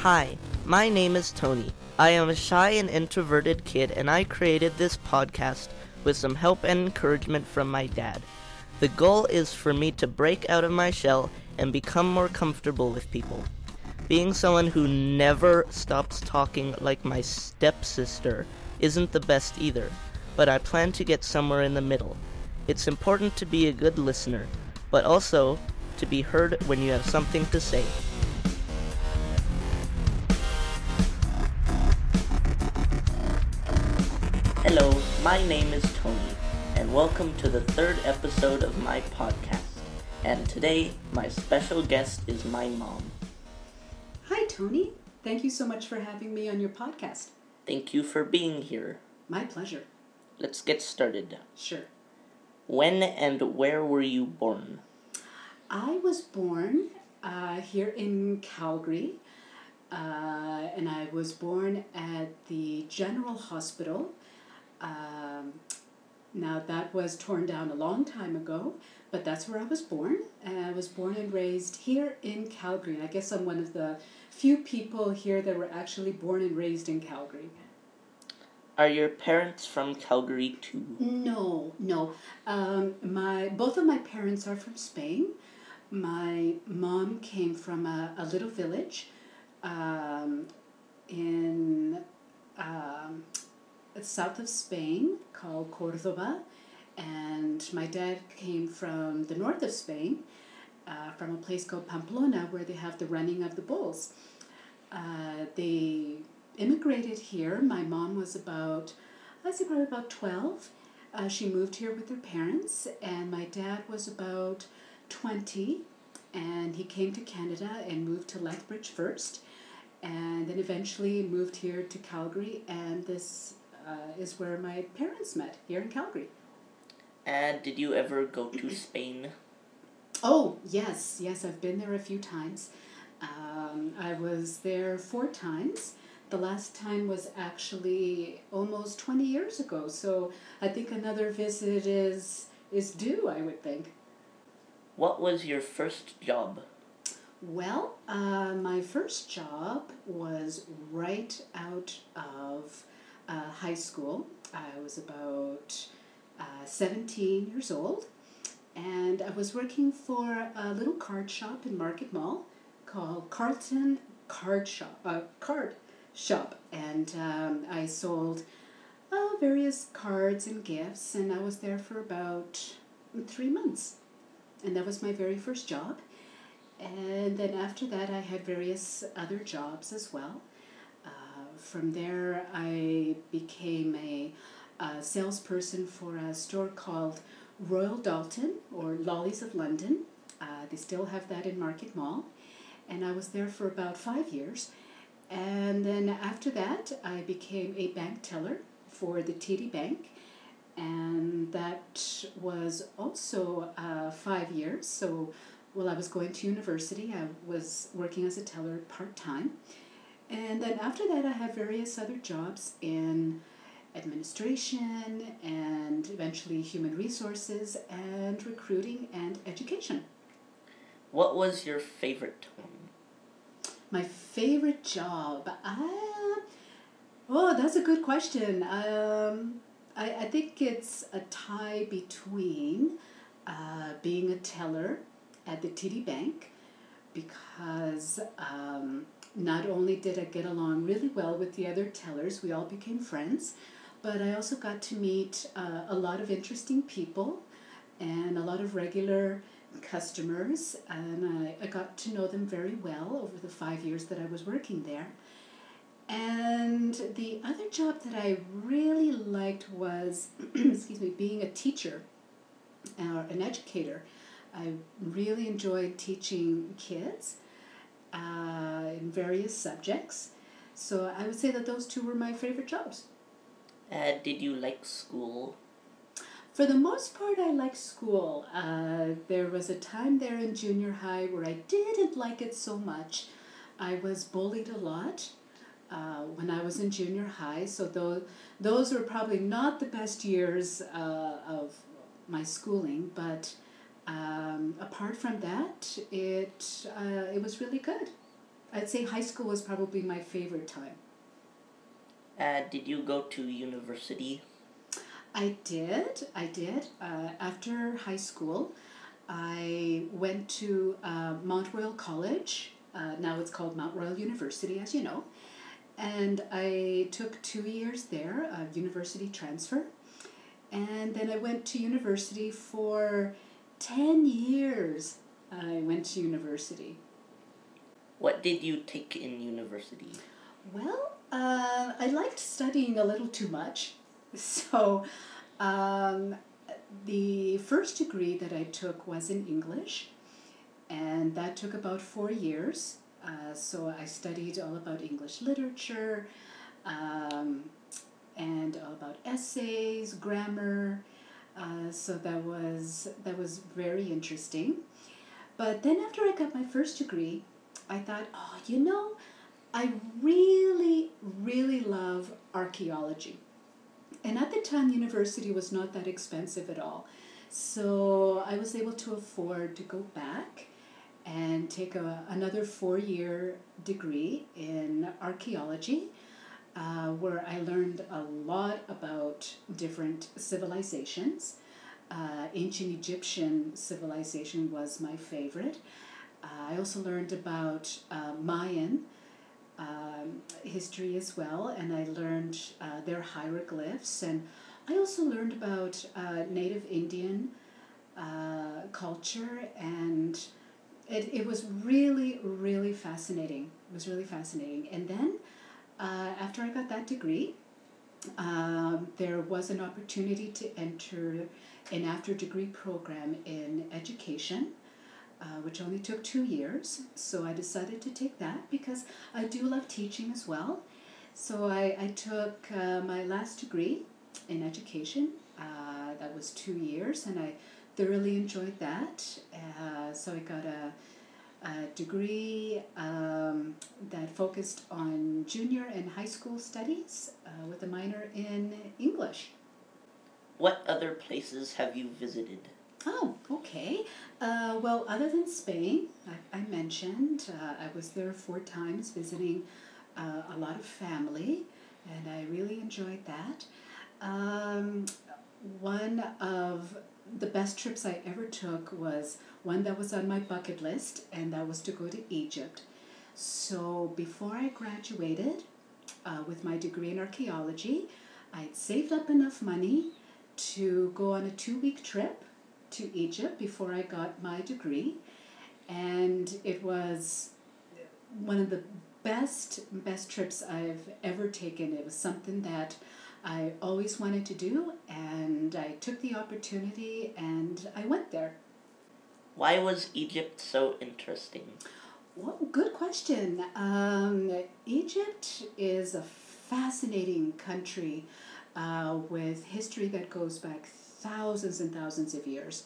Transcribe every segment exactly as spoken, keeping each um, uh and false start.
Hi, my name is Tony. I am a shy and introverted kid, and I created this podcast with some help and encouragement from my dad. The goal is for me to break out of my shell and become more comfortable with people. Being someone who never stops talking like my stepsister isn't the best either, but I plan to get somewhere in the middle. It's important to be a good listener, but also to be heard when you have something to say. Hello, my name is Tony, and welcome to the third episode of my podcast. And today, my special guest is my mom. Hi, Tony. Thank you so much for having me on your podcast. Thank you for being here. My pleasure. Let's get started. Sure. When and where were you born? I was born uh, here in Calgary, uh, and I was born at the General Hospital. Um, now, that was torn down a long time ago, but that's where I was born. And I was born and raised here in Calgary. And I guess I'm one of the few people here that were actually born and raised in Calgary. Are your parents from Calgary too? No, no. Um, my both of my parents are from Spain. My mom came from a, a little village um, in um, south of Spain called Cordoba, and my dad came from the north of Spain, uh, from a place called Pamplona, where they have the running of the bulls. Uh, they immigrated here. My mom was about, I'd say probably about twelve. Uh, she moved here with her parents, and my dad was about twenty, and he came to Canada and moved to Lethbridge first, and then eventually moved here to Calgary, and this uh, is where my parents met, here in Calgary. And did you ever go to Spain? Oh, yes, yes, I've been there a few times. Um, I was there four times. The last time was actually almost twenty years ago, so I think another visit is is due, I would think. What was your first job? Well, uh, my first job was right out of uh, high school. I was about uh, seventeen years old, and I was working for a little card shop in Market Mall called Carlton Card Shop. Uh, card Shop, and um, I sold uh, various cards and gifts, and I was there for about three months, and that was my very first job. And then after that, I had various other jobs as well. Uh, from there, I became a, a salesperson for a store called Royal Dalton, or Lollies of London. Uh, they still have that in Market Mall. And I was there for about five years. And then after that, I became a bank teller for the T D Bank. And that was also uh, five years. So while I was going to university, I was working as a teller part-time. And then after that, I had various other jobs in administration and eventually human resources and recruiting and education. What was your favorite one? My favorite job? Uh, oh, that's a good question. Um, I, I think it's a tie between uh, being a teller at the T D Bank, because um, not only did I get along really well with the other tellers, we all became friends, but I also got to meet uh, a lot of interesting people and a lot of regular customers, and I, I got to know them very well over the five years that I was working there. And the other job that I really liked was, excuse me, being a teacher or an educator. I really enjoyed teaching kids uh, in various subjects. So I would say that those two were my favorite jobs. Uh, did you like school? For the most part, I liked school. Uh, there was a time there in junior high where I didn't like it so much. I was bullied a lot uh, when I was in junior high, so those, those were probably not the best years uh, of my schooling, but Um, apart from that, it uh, it was really good. I'd say high school was probably my favorite time. Uh, did you go to university? I did. I did. Uh, after high school, I went to uh, Mount Royal College. Uh, now it's called Mount Royal University, as you know. And I took two years there, a university transfer. And then I went to university for ten years. I went to university. What did you take in university? Well, uh, I liked studying a little too much. So um, the first degree that I took was in English, and that took about four years. Uh, so I studied all about English literature, um, and all about essays, grammar. Uh, so that was that was very interesting. But then after I got my first degree, I thought, oh, you know, I really, really love archaeology. And at the time, university was not that expensive at all. So I was able to afford to go back and take a, another four-year degree in archaeology, uh, where I learned a lot about different civilizations. Uh, ancient Egyptian civilization was my favorite. Uh, I also learned about uh, Mayan um, history as well, and I learned uh, their hieroglyphs, and I also learned about uh, Native Indian uh, culture, and it, it was really, really fascinating. It was really fascinating. And then uh, after I got that degree, um, there was an opportunity to enter an after degree program in education, uh, which only took two years. So I decided to take that because I do love teaching as well. So I, I took uh, my last degree in education. Uh, that was two years, and I thoroughly enjoyed that. Uh, so I got a, a degree um, that focused on junior and high school studies uh, with a minor in English. What other places have you visited? Oh, okay. Uh, well, other than Spain, I, I mentioned, uh, I was there four times visiting uh, a lot of family, and I really enjoyed that. Um, one of the best trips I ever took was one that was on my bucket list, and that was to go to Egypt. So before I graduated uh, with my degree in archaeology, I'd saved up enough money to go on a two-week trip to Egypt before I got my degree, and it was one of the best best trips I've ever taken. It was something that I always wanted to do, and I took the opportunity and I went there. Why was Egypt so interesting? Well, good question. Um, Egypt is a fascinating country uh, with history that goes back thousands and thousands of years.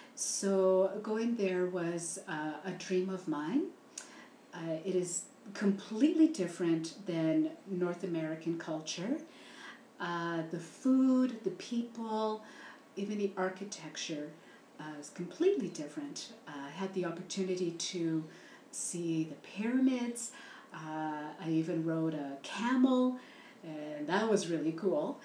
So going there was uh, a dream of mine. Uh, it is completely different than North American culture. Uh, the food, the people, even the architecture uh, is completely different. Uh, I had the opportunity to see the pyramids. Uh, I even rode a camel, and that was really cool.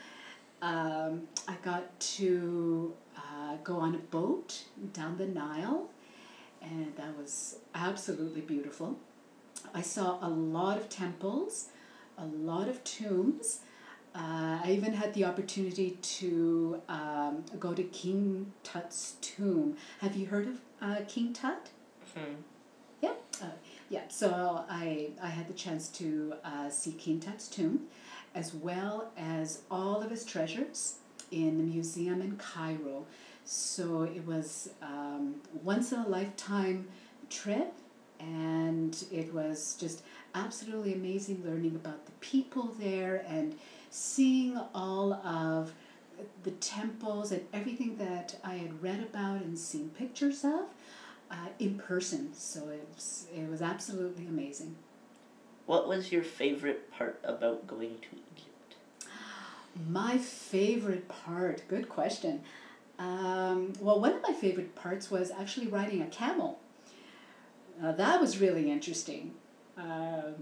Um, I got to uh, go on a boat down the Nile, and that was absolutely beautiful. I saw a lot of temples, a lot of tombs. Uh, I even had the opportunity to um, go to King Tut's tomb. Have you heard of uh, King Tut? Hmm. Yeah, uh, yeah. So I I had the chance to uh, see King Tut's tomb, as well as all of his treasures in the museum in Cairo. So it was um, once in a lifetime trip, and it was just absolutely amazing learning about the people there and seeing all of the temples and everything that I had read about and seen pictures of uh, in person. So it was, it was absolutely amazing. What was your favorite part about going to Egypt? My favorite part, good question. Um, well, one of my favorite parts was actually riding a camel. Uh, that was really interesting. Um,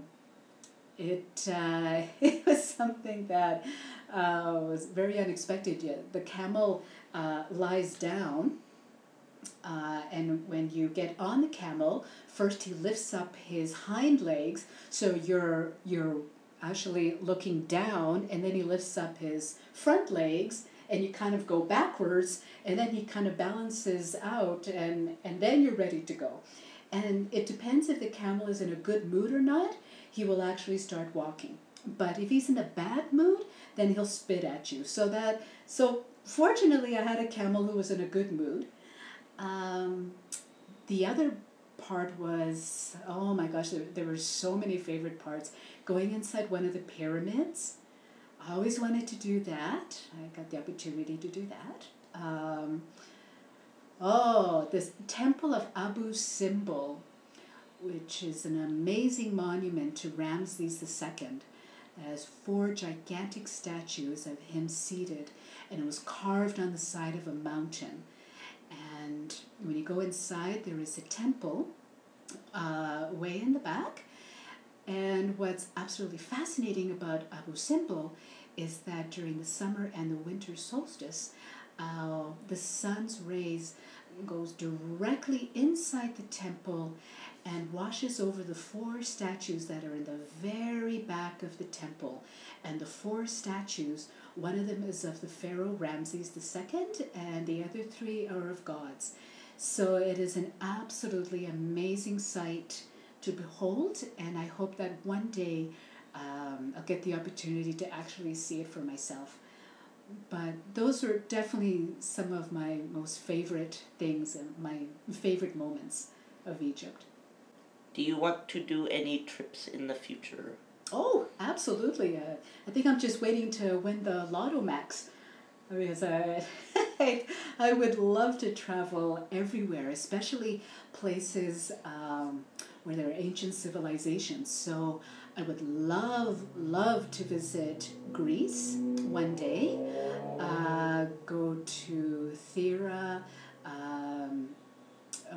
it uh, it was something that uh, was very unexpected. Yet the camel uh, lies down, uh, and when you get on the camel, first he lifts up his hind legs, so you're you're actually looking down, and then he lifts up his front legs, and you kind of go backwards, and then he kind of balances out, and and then you're ready to go. And it depends if the camel is in a good mood or not, he will actually start walking. But if he's in a bad mood, then he'll spit at you. So that so fortunately I had a camel who was in a good mood. Um, the other part was, oh my gosh, there, there were so many favorite parts. Going inside one of the pyramids, I always wanted to do that. I got the opportunity to do that. Um, oh, this Temple of Abu Simbel, which is an amazing monument to Ramses the Second. It has four gigantic statues of him seated, and it was carved on the side of a mountain. And when you go inside, there is a temple uh, way in the back. And what's absolutely fascinating about Abu Simbel is that during the summer and the winter solstice, uh, the sun's rays goes directly inside the temple and washes over the four statues that are in the very back of the temple. And the four statues, one of them is of the pharaoh Ramses the Second, and the other three are of gods. So it is an absolutely amazing sight to behold, and I hope that one day um, I'll get the opportunity to actually see it for myself. But those are definitely some of my most favorite things and my favorite moments of Egypt. Do you want to do any trips in the future? Oh, absolutely. Uh, I think I'm just waiting to win the Lotto Max, because I, I would love to travel everywhere, especially places um, where there are ancient civilizations. So I would love, love to visit Greece one day, uh, go to Thera, um, uh,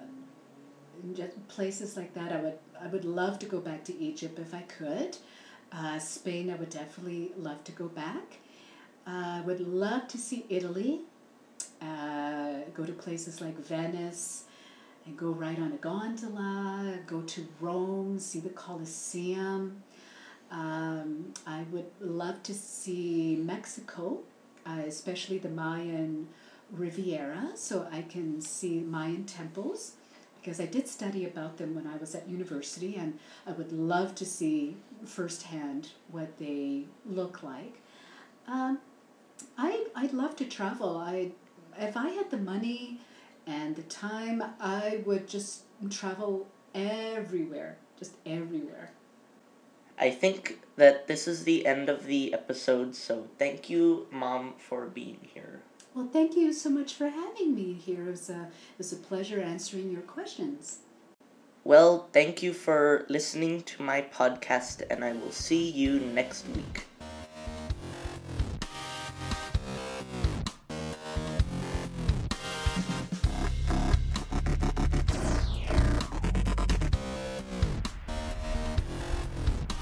just places like that. I would I would love to go back to Egypt if I could. Uh, Spain, I would definitely love to go back. Uh, I would love to see Italy, uh, go to places like Venice, and go ride on a gondola, go to Rome, see the Colosseum. Um, I would love to see Mexico, uh, especially the Mayan Riviera, so I can see Mayan temples, because I did study about them when I was at university, and I would love to see firsthand what they look like. Um, I, I'd love to travel. I, if I had the money and the time, I would just travel everywhere, just everywhere. I think that this is the end of the episode, so thank you, Mom, for being here. Well, thank you so much for having me here. It was a, it was a pleasure answering your questions. Well, thank you for listening to my podcast, and I will see you next week.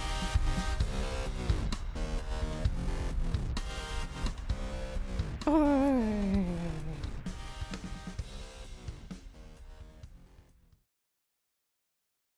Oh.